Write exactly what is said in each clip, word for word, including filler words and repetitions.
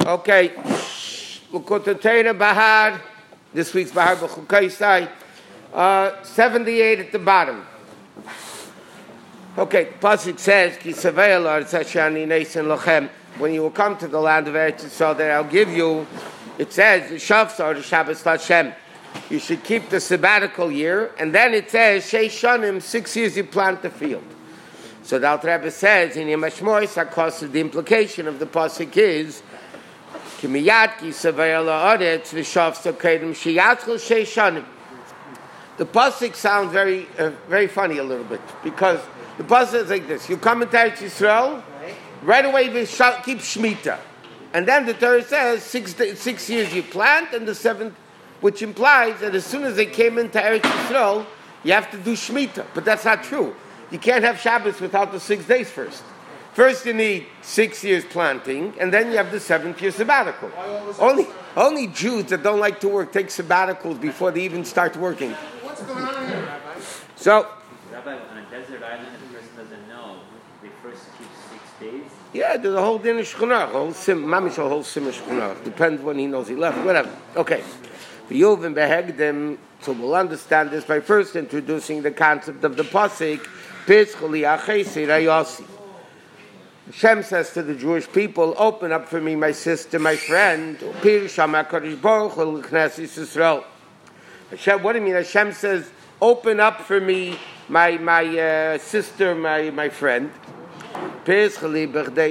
Okay. L'kototera Bahar. This week's Bahar B'chukaisai. Uh, seventy-eight at the bottom. Okay, Pasuk says, Ki savei al ha'aretz asher ani neisen lochem. When you will come to the land of Eretz Yisrael that I'll give you, it says, Shavsar the Shabbos Lashem. You should keep the sabbatical year, and then it says, Shei Shanim, six years you plant the field. So the Alter Rebbe says in Yemashmois HaKos, the implication of the pasuk is, Ki miyad ki savei al ha'aretz v'shavsar kedem sheyatchel Shei Shanim. The pasuk sounds very, uh, very funny a little bit because the pasuk is like this: you come into Eretz Yisrael, right away we keep Shemitah, and then the Torah says six six years you plant, and the seventh, which implies that as soon as they came into Eretz Yisrael, you have to do Shemitah. But that's not true. You can't have Shabbos without the six days first. First you need six years planting, and then you have the seventh year sabbatical. Only only Jews that don't like to work take sabbaticals before they even start working. What's going on here, Rabbi? So, Rabbi, on a desert island, if the person doesn't know, they first keep six days? Yeah, there's a whole din of shchunah, a whole sim, mamish a whole sim of shchunah. Depends when he knows he left, whatever. Okay. V'yuvim behegdim, so we'll understand this by first introducing the concept of the pasuk, Pischali achesi rayasi. Hashem says to the Jewish people, open up for me, my sister, my friend. Pirsham HaKadosh Baruch Hu l'Knesset Yisrael. Hashem, what do you mean? Hashem says, open up for me, my my uh, sister, my my friend. So the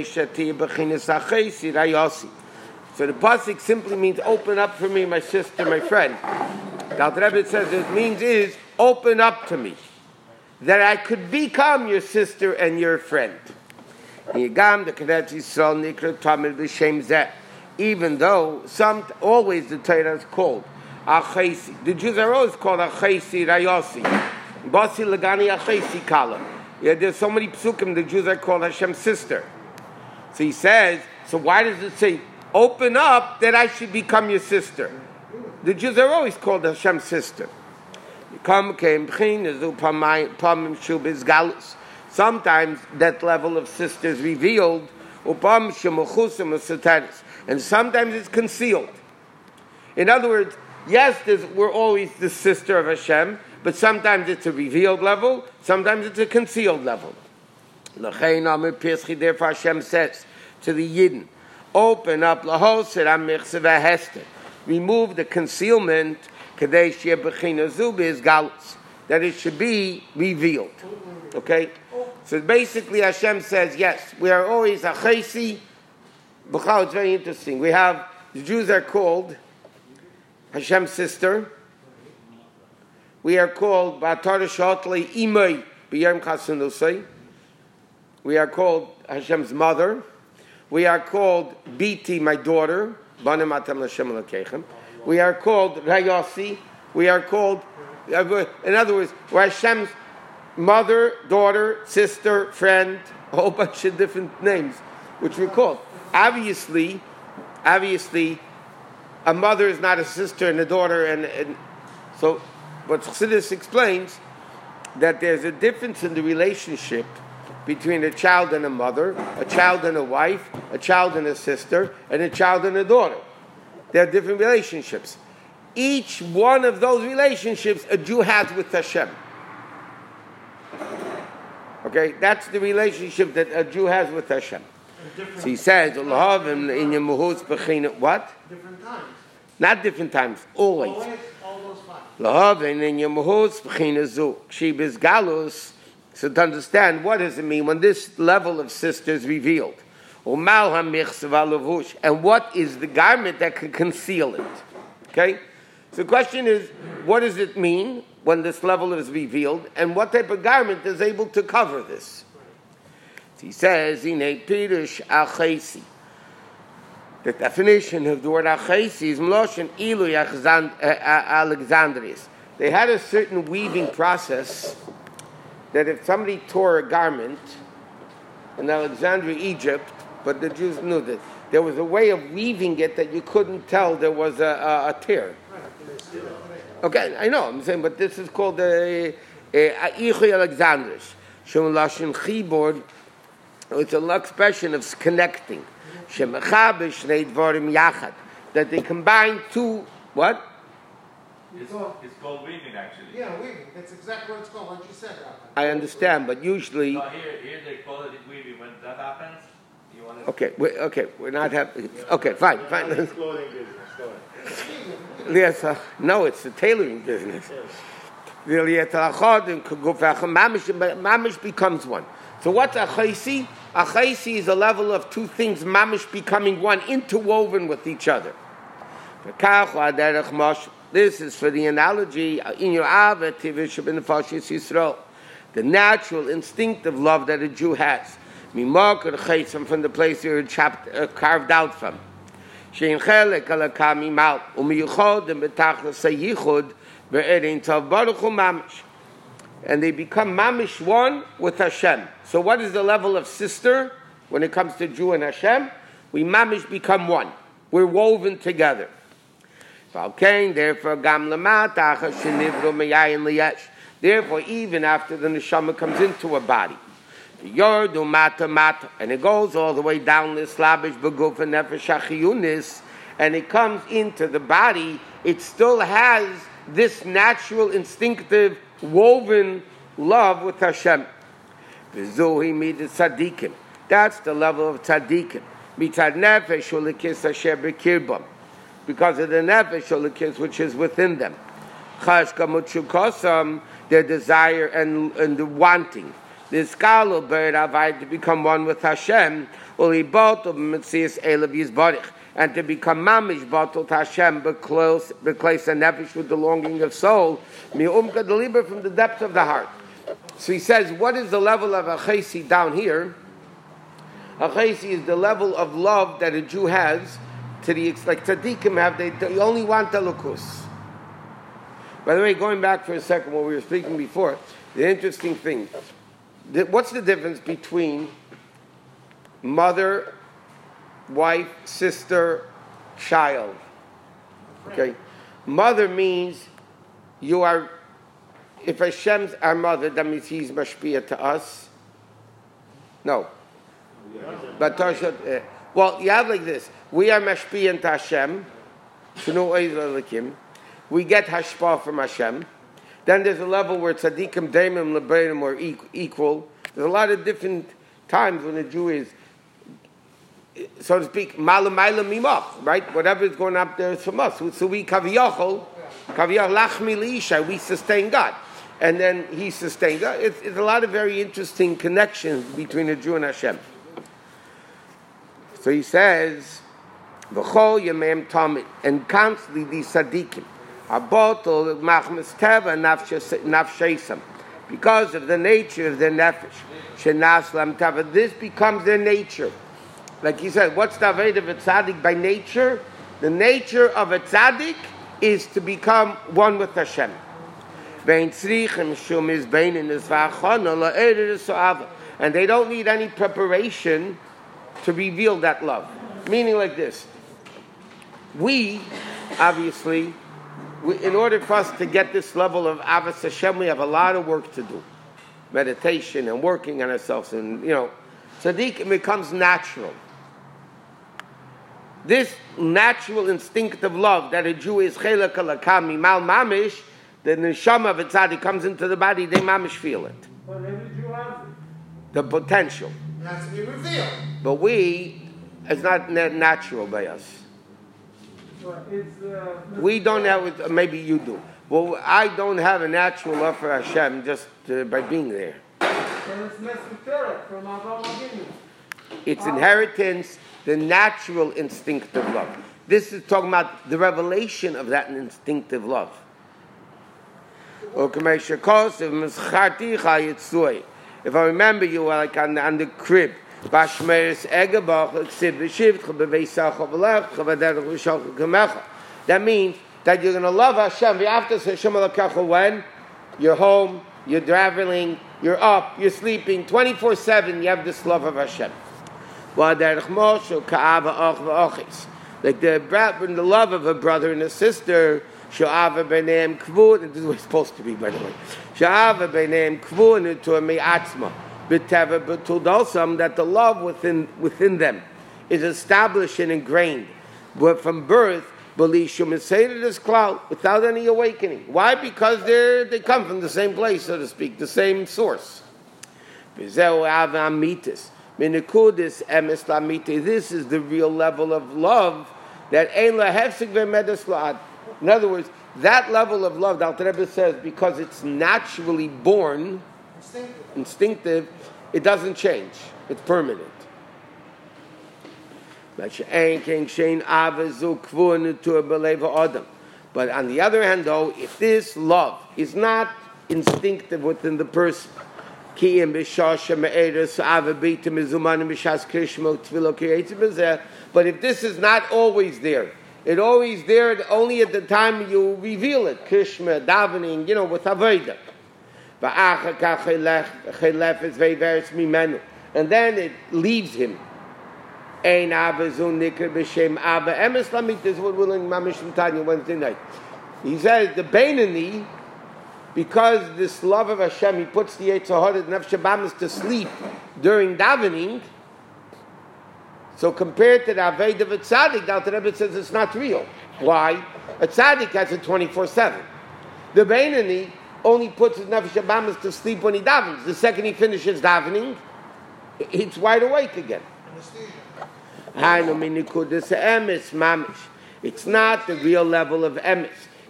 pasuk simply means open up for me, my sister, my friend. Now the Rebbe says it means is open up to me, that I could become your sister and your friend. Even though some always the Torah is called Achesi. The Jews are always called Achesi Rayasi. Basi Lagani Achesi Kala. Yeah, there's so many psukim, the Jews are called Hashem's sister. So he says, so why does it say, open up that I should become your sister? The Jews are always called Hashem's sister. Sometimes that level of sister is revealed, and sometimes it's concealed. In other words, yes, we're always the sister of Hashem, but sometimes it's a revealed level, sometimes it's a concealed level. Therefore Hashem says to the Yidden, open up, remove the concealment, that it should be revealed. Okay? So basically Hashem says, yes, we are always a chesi. It's very interesting. We have, the Jews are called Hashem's sister. We are called B'atar Shotlei Imay B'yom Chasunusay. We are called Hashem's mother. We are called Biti, my daughter. Banim Atam L'Shem L'Kechem. We are called Rayasi. We are called, in other words, we're Hashem's mother, daughter, sister, friend, a whole bunch of different names, which we're called. Obviously, obviously, a mother is not a sister and a daughter, and, and so, but Chassidus explains that there's a difference in the relationship between a child and a mother, a child and a wife, a child and a sister, and a child and a daughter. There are different relationships. Each one of those relationships a Jew has with Hashem. Okay, that's the relationship that a Jew has with Hashem. So he says, what? Different times. Not different times, always. Always, all those five. So to understand, what does it mean when this level of sister is revealed? And what is the garment that can conceal it? Okay? So the question is, what does it mean when this level is revealed, and what type of garment is able to cover this? So he says, in a Pirush Achesi, the definition of the word Achesi is Mloshen Ilu Alexandrius. They had a certain weaving process that if somebody tore a garment in Alexandria, Egypt, but the Jews knew that there was a way of weaving it that you couldn't tell there was a, a, a tear. Okay, I know, I'm saying, but this is called the Aichi Alexandrish. Shon Lashon Chibur, it's an expression of connecting. Shemechaber shnei dvarim yachad. That they combine two, what? It's, it's called weaving, actually. Yeah, weaving. That's exactly what it's called, like you said, Rabbi. I understand, but usually... No, here, here they call it weaving. When that happens, you want to... Okay, we, okay, we're not having... Okay, fine, fine. Clothing business, go ahead. Yes, uh, no, it's the tailoring business. Mamish becomes one. So what's a chaysi? A chaysi is a level of two things, mamish becoming one, interwoven with each other. This is for the analogy in your Ava Tivish bin Fashis Yisrael, the natural, instinctive love that a Jew has. Mimakar chaysim from the place you're chapped, uh, carved out from. Shein chelek alakami mal umiyuchod and betachlas sayichud ve'erin tav baruch hu mamish, and they become mamish one with Hashem. So what is the level of sister when it comes to Jew and Hashem? We mamish become one. We're woven together. Therefore, Therefore, even after the neshama comes into a body, and it goes all the way down this slabish beguf and nefesh achiyunis, and it comes into the body, it still has this natural, instinctive, woven love with Hashem. That's the level of tzaddikim. Mitad nefesh ulikis asher bekirbam, because of the nefesh ulikis which is within them. Chashka muchukosam, their desire and, and the wanting. The skalu bird avayt to become one with Hashem, uli botel b'metzias elav yizbarich, and to become mamish botel to Hashem, but close, but place a nefesh with the longing of soul, mi'umka deliver from the depth of the heart. So he says, what is the level of a chaysi down here? A chaysi is the level of love that a Jew has to the, like tzaddikim have, they, they only want the lukus. By the way, going back for a second, what we were speaking before, the interesting thing, the, what's the difference between mother, wife, sister, child? Okay, mother means you are, if Hashem's our mother, that means He's mashpia to us. No. But uh, well, you have like this: we are mashpia to Hashem. We get hashpah from Hashem. Then there's a level where tzaddikim, daimim, leberim are equal. There's a lot of different times when a Jew is, so to speak, malam malam mimach, right? Whatever is going up there is from us. So we kaviyachol, kaviyach lachmi liisha, we sustain God. And then He sustains God. It's, it's a lot of very interesting connections between a Jew and Hashem. So he says, v'chol yemem tamid, and constantly these tzaddikim, abotel machmas teva nafsheisam, because of the nature of their nefesh, shenaslam teva, this becomes their nature. Like he said, what's the aved of a tzaddik by nature? The nature of a tzaddik is to become one with Hashem. And they don't need any preparation to reveal that love. Meaning like this. We, obviously, we, in order for us to get this level of Avos Hashem, we have a lot of work to do. Meditation and working on ourselves. And, you know, tzaddik becomes natural. This natural instinctive love that a Jew is chelak alakami mal mamish, the neshama of a tzaddik comes into the body, they mamish feel it. But every Jew has it. The potential. It has to be revealed. But we, it's not natural by us. But it's, uh, we don't have it, maybe you do. Well, I don't have a natural love for Hashem just uh, by being there. it's from It's inheritance, the natural instinctive love. This is talking about the revelation of that instinctive love. If I remember you like on, on the crib, that means that you're going to love Hashem when you're home, you're traveling, you're up, you're sleeping, twenty-four seven, you have this love of Hashem. Like the, the love of a brother and a sister, this is what it's supposed to be, by the way. That the love within within them is established and ingrained. But from birth, this cloud without any awakening. Why? Because they they come from the same place, so to speak, the same source. This is the real level of love that in other words, that level of love, the Alter Rebbe says, because it's naturally born, instinctive. instinctive, it doesn't change. It's permanent. But on the other hand, though, if this love is not instinctive within the person, but if this is not always there, it's always there only at the time you reveal it, Krishma, davening, you know, with Avodah. And then it leaves him. Ein Abba Zun Nikr B'Shem Abba Emes Lamit is what we're learning Mamish from Tanya Wednesday night. He says the Beinani, because this love of Hashem, he puts the Yetzer Hara, the Nefesh Habahamis to sleep during davening. So compared to the Aved of a Tzaddik, the Alter Rebbe says it's not real. Why? A Tzaddik has it twenty-four seven. The Beinani only puts his Nefesh Habahamis to sleep when he davens. The second he finishes davening, he's wide awake again. It's not the real level of emes.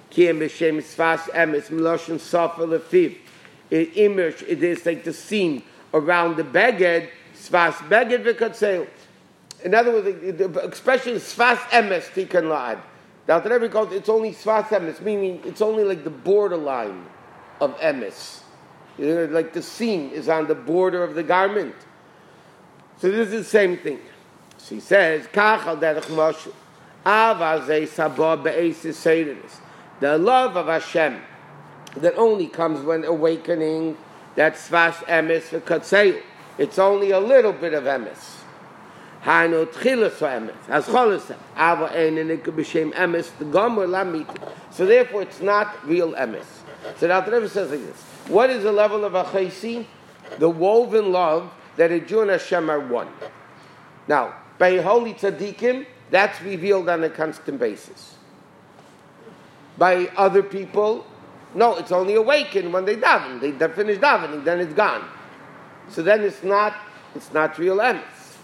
It immerse, it is like the seam around the beged, svas beged v'katzeil. In other words, the expression svas emes tikan la'ad. The Alter Rebbe calls it's only svas emes, meaning it's only like the borderline of emes. You know, like the seam is on the border of the garment. So this is the same thing. She says, the love of Hashem that only comes when awakening, that's svas emes v'katzeil. It's only a little bit of emes. So therefore it's not real emes. So the Alter Rebbe says like this. What is the level of achaysi? The woven love that a Jew and Hashem are one. Now, by holy tzaddikim, that's revealed on a constant basis. By other people, no, it's only awakened when they daven. They finish davening, then it's gone. So then it's not, it's not real emes.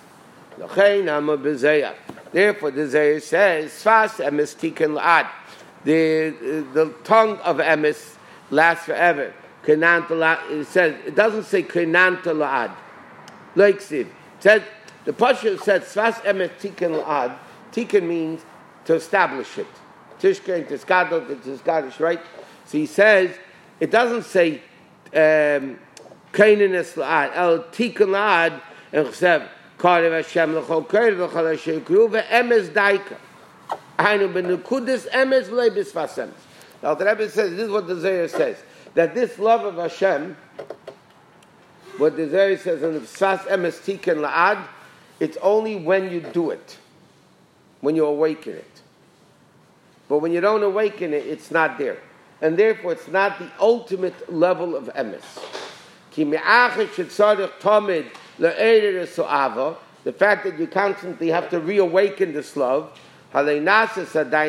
Therefore, the Zohar says, "Sfas emes tiken la'ad." The the tongue of emes lasts forever. It says it doesn't say kenanta la'ad. Like Siv. It says the Pasha said Sfas emes tiken la'ad. Tiken means to establish it. Tishka and Tiskadol, Tiskadish, right? So he says it doesn't say Kainanis la'ad. El tiken la'ad and Chsev. Karev Hashem l'chol karev l'chol Hashem kru ve'emes daika. Hainu b'nukudis emes v'lei b'sfas emes. The Alter Rebbe says, this is what the Zohar says, that this love of Hashem, what the Zohar says in the Sfas emes tiken la'ad, it's only when you do it, when you awaken it. But when you don't awaken it, it's not there. And therefore, it's not the ultimate level of emes. Ki me'achit shetzarech tamid le'erer so'ava, the fact that you constantly have to reawaken this love, it's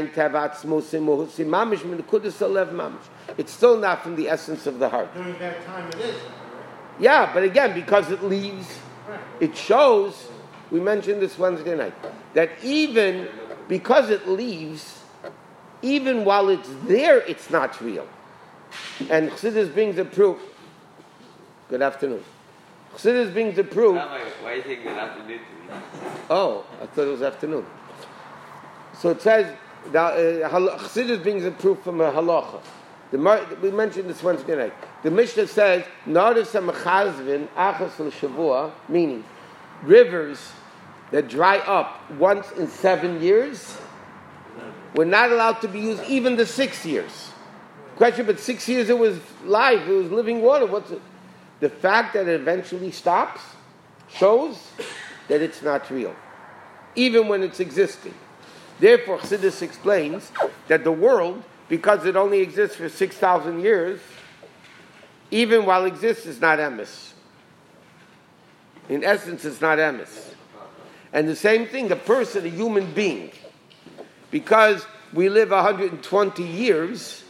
still not from the essence of the heart. During that time it is. Yeah, but again, because it leaves, it shows, we mentioned this Wednesday night, that even because it leaves, even while it's there, it's not real. And Chassidus brings a proof. Good afternoon. Chassidus brings a proof. Why are you taking that afternoon to me? Oh, I thought it was afternoon. So it says, that, uh, Chassidus brings a proof from a halacha. The, we mentioned this Wednesday night. The Mishnah says, meaning rivers that dry up once in seven years were not allowed to be used even the six years. Question, but six years it was live, it was living water. What's it? The fact that it eventually stops shows that it's not real, even when it's existing. Therefore, Chassidus explains that the world, because it only exists for six thousand years, even while it exists, is not emes. In essence, it's not emes. And the same thing, a person, a human being, because we live one hundred twenty years,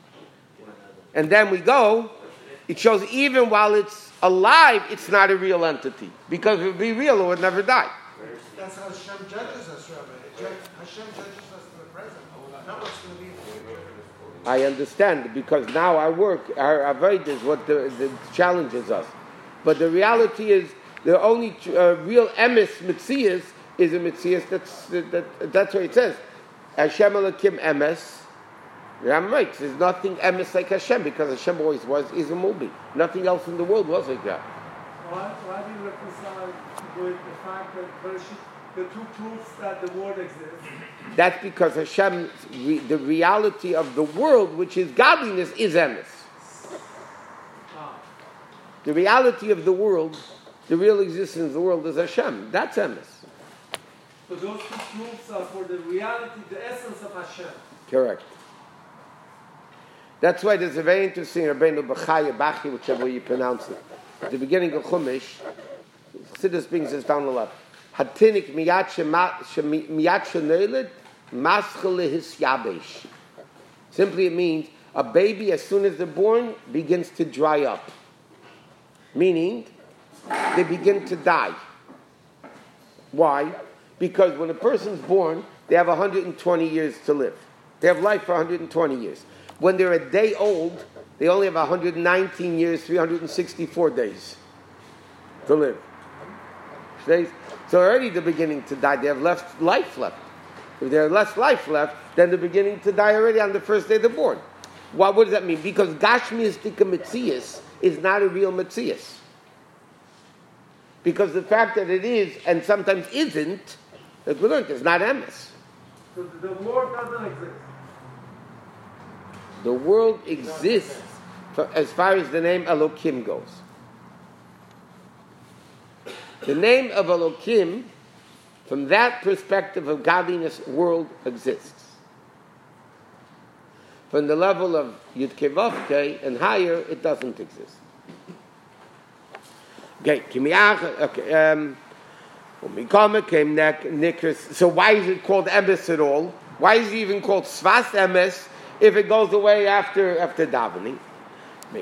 and then we go, it shows even while it's alive, it's not a real entity. Because if it would be real, it would never die. That's how Hashem judges us, Rabbi. Hashem judges us in the present, not what's going to be in the future. I understand, because now our work, our avodah is what the, the challenges us. But the reality is, the only uh, real emes mitzias is a mitzias that's that, that, that's what it says. Hashem Elokim emes. I'm right. There's nothing emes like Hashem, because Hashem always was, is a movie. Nothing else in the world was like that. Why, why do you reconcile with the fact that Bereshit, the two proofs that the world exists? That's because Hashem, re, the reality of the world, which is godliness, is emes. Ah. The reality of the world, the real existence of the world is Hashem. That's emes. So those two proofs are for the reality, the essence of Hashem. Correct. That's why there's a very interesting Rabbeinu Bechaya Bachi, whichever way you pronounce it. At the beginning of Chumash, Chassidus brings this down a lot. Hatinik miyat shenoiled maschel hisyabesh. Simply it means a baby, as soon as they're born, begins to dry up. Meaning, they begin to die. Why? Because when a person's born, they have one hundred twenty years to live. They have life for one hundred twenty years. When they're a day old, they only have one hundred nineteen years, three hundred sixty-four days to live. Days. So already they're beginning to die. They have less life left. If they have less life left, then they're beginning to die already on the first day they're born. Well, what does that mean? Because Gashmiistika Metzias is not a real Metzias. Because the fact that it is, and sometimes isn't, as we learned, is not emes. So the world doesn't exist. The world exists for, as far as the name Elokim goes. The name of Elokim, from that perspective of godliness, world exists. From the level of Yud Kei Vav Kei and higher, it doesn't exist. Okay, okay. Um, so why is it called emes at all? Why is it even called Svas emes if it goes away after after davening? The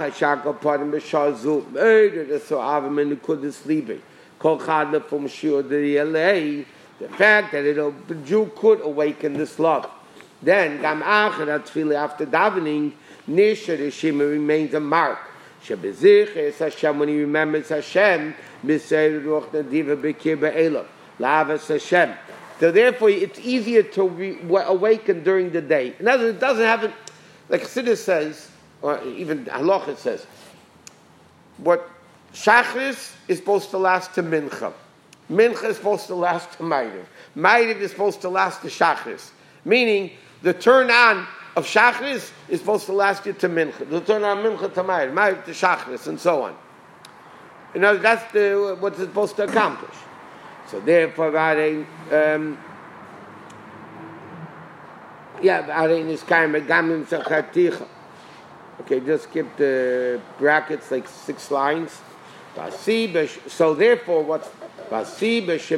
fact that it, the Jew could awaken this love. Then gam after davening, nisha the shima remains a mark. Shebezich is Hashem when he remembers Hashem. Misayir ruach nadiva bekir be'elav. Lavas Hashem. So therefore, it's easier to re- awaken during the day. In other words, it doesn't have it, like Chassidus says, or even Halacha says, what Shachris is supposed to last to Mincha. Mincha is supposed to last to Ma'ariv. Ma'ariv is supposed to last to Shachris. Meaning, the turn on of Shachris is supposed to last you to Mincha. The turn on Mincha to Ma'ariv, Ma'ariv to Shachris, and so on. You know, that's the, what it's supposed to accomplish. So therefore, um, yeah, is okay, just skip the brackets, like six lines. So therefore, what's okay, so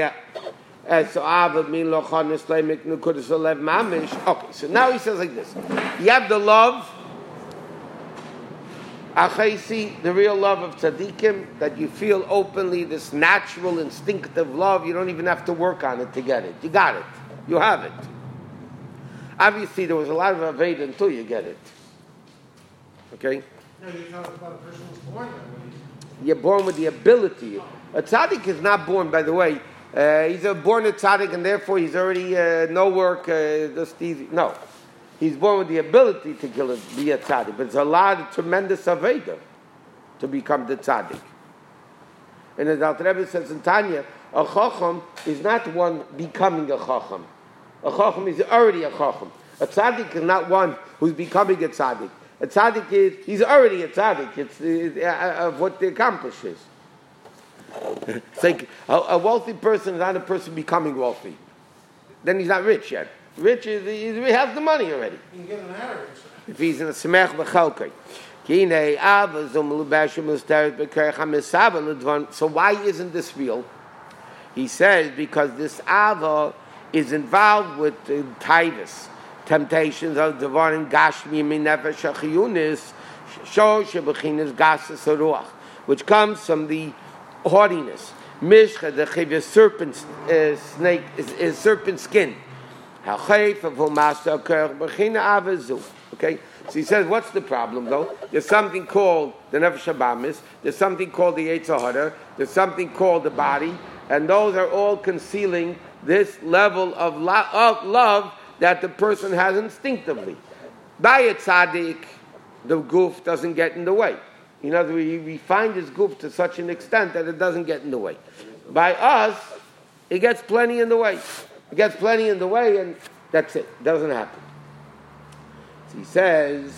now he says like this. You have the love, Achaisi, the real love of tzaddikim, that you feel openly, this natural, instinctive love. You don't even have to work on it to get it. You got it. You have it. Obviously, there was a lot of Aveda until you get it. Okay? No, you're talking about a person who's born that way. You're born with the ability. A tzaddik is not born, by the way. Uh, he's a born a tzaddik, and therefore he's already uh, no work, uh, just easy. No. He's born with the ability to kill it, be a tzaddik. But it's a lot of tremendous Aveda to become the tzaddik. And as Alter Rebbe says in Tanya, a chacham is not one becoming a chacham. A chacham is already a chacham. A tzaddik is not one who's becoming a tzaddik. A tzaddik is, he's already a tzaddik. It's uh, uh, of what he accomplishes. It's like a, a wealthy person is not a person becoming wealthy. Then he's not rich yet. Rich is, he has the money already. You can get an inheritance. If he's in a semech v'chalkei. So why isn't this real? He says because this ava is involved with the taivas, temptations of devarim gashmi min nefesh achiyunis, sho shebechinas gasas haruach, which comes from the haughtiness. Mishcha the chivya serpent uh, snake is, is serpent skin. Okay, so he says, what's the problem though? There's something called the nefesh habamis. There's something called the yetzer hara. There's something called the body, and those are all concealing this level of, lo- of love that the person has instinctively. By a tzaddik, the goof doesn't get in the way. In other words, we refine this goof to such an extent that it doesn't get in the way. By us, it gets plenty in the way. It gets plenty in the way, and that's it. It doesn't happen. So he says,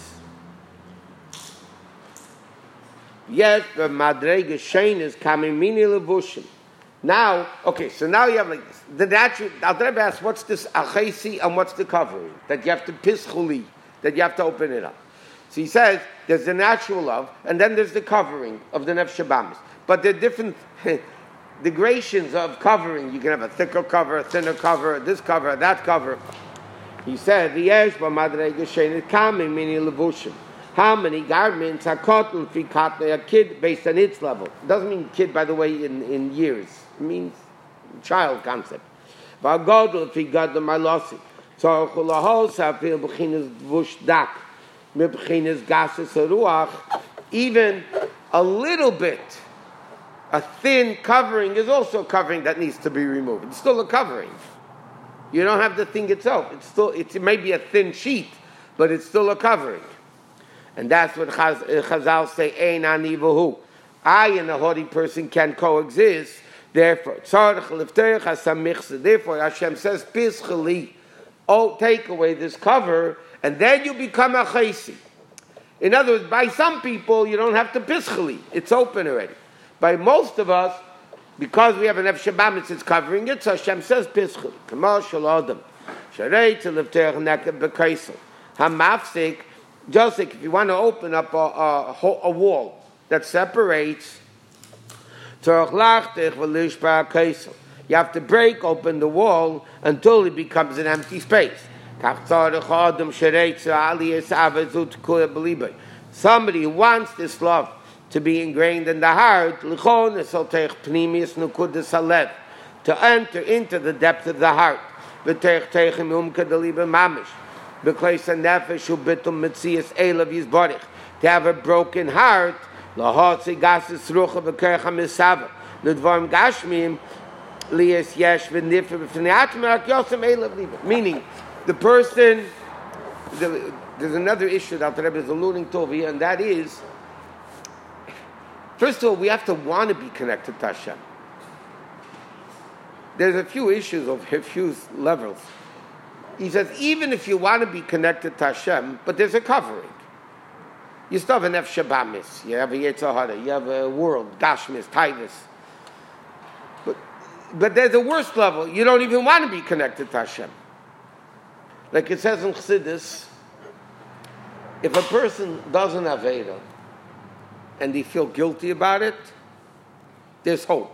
yes, but madrega shein is coming mini levushim. Now, okay, so now you have like this. The natural, I'll try to ask, what's this achesi and what's the covering? That you have to pischuli, that you have to open it up. So he says, there's the natural love, and then there's the covering of the nefesh habamis. But there are different the gradations of covering. You can have a thicker cover, a thinner cover, this cover, that cover. He said, "V'yesh b'madrega shein kamim mini levushim." How many garments are cotton fi katne a kid based on its level? It doesn't mean kid, by the way, in, in years. It means child concept. V'agodol fi gadol marlosi. So chulahos hafil b'chinas vush dak mib'chinas gases haruach. Even a little bit. A thin covering is also a covering that needs to be removed. It's still a covering. You don't have the thing itself. It's still, it's, it may be a thin sheet, but it's still a covering. And that's what Chaz, uh, Chazal say, Ein ani v'hu. I and a haughty person can coexist. Therefore, therefore Hashem says, Pischali, oh, take away this cover, and then you become a chesi. In other words, by some people, you don't have to pischali. It's open already. By most of us, because we have an nefesh habamis, it's covering it, so Hashem says, Pischali. Kamal shel adam. Sharei to lifter neked b'kaisel. Hamafsik, just like if you want to open up a, a, a wall that separates, you have to break open the wall until it becomes an empty space. Somebody who wants this love to be ingrained in the heart, to enter into the depth of the heart, to have a broken heart, meaning the person, the, there's another issue that the Rebbe is alluding to over here, and that is, first of all, we have to want to be connected to Hashem. There's a few issues of a few levels. He says, even if you want to be connected to Hashem, but there's a covering. You still have an nefesh habamis, you have a yetzer hara, you have a world, gashmis, taivas. But, but there's a worst level. You don't even want to be connected to Hashem. Like it says in Chassidus, if a person does an Aveda and they feel guilty about it, there's hope.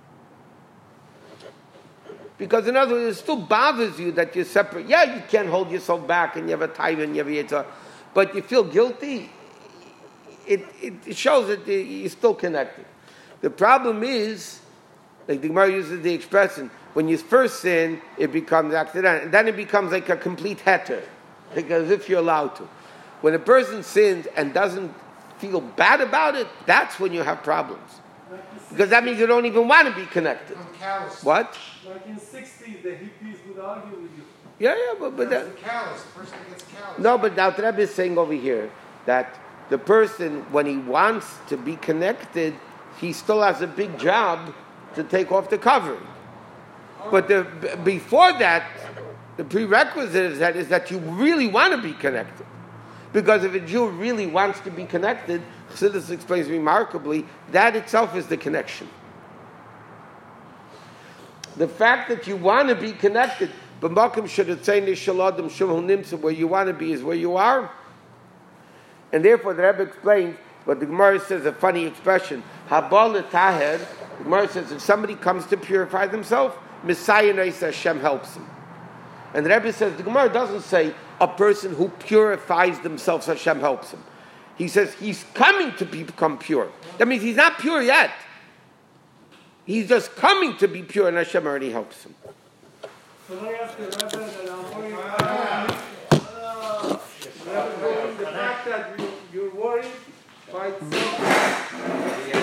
Because in other words, it still bothers you that you're separate. Yeah, you can't hold yourself back and you have a taiva and you have a yetzer, but you feel guilty, it, it, it shows that you're still connected. The problem is, like the Gemara uses the expression, when you first sin, it becomes accidental. And then it becomes like a complete heter, like as if you're allowed to. When a person sins and doesn't feel bad about it, that's when you have problems. Because that means you don't even want to be connected. What? Like in sixties, the hippies would argue with you. Yeah, yeah, but, but that, callous. The person gets callous. no, but now the Rebbe is saying over here that the person, when he wants to be connected, he still has a big job to take off the covering. But the, b- before that, the prerequisite is that, is that you really want to be connected. Because if a Jew really wants to be connected, Chassidus explains remarkably, that itself is the connection. The fact that you want to be connected, where you want to be is where you are. And therefore the Rebbe explains, But the Gemara says a funny expression. Habal taher. The Gemara says if somebody comes to purify themselves, Messiah Hashem helps him. And the Rebbe says the Gemara doesn't say a person who purifies themselves, Hashem helps him. He says he's coming to become pure. That means he's not pure yet. He's just coming to be pure, and Hashem already helps him. So let me ask the Rebbe that I'm worried about the fact that you, you're worried by itself.